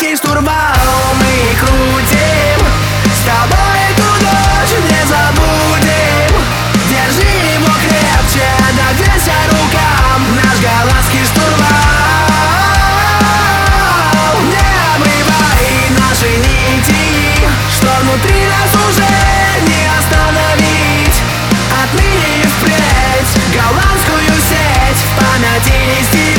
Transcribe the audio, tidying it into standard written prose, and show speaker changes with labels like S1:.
S1: голландский штурвал мы крутим. С тобой эту ночь не забудем. Держи его крепче, доверься рукам. Наш голландский штурвал. Не обрывай наши нити, что внутри нас уже не остановить. Отныне и впредь голландскую сеть в памяти не стереть.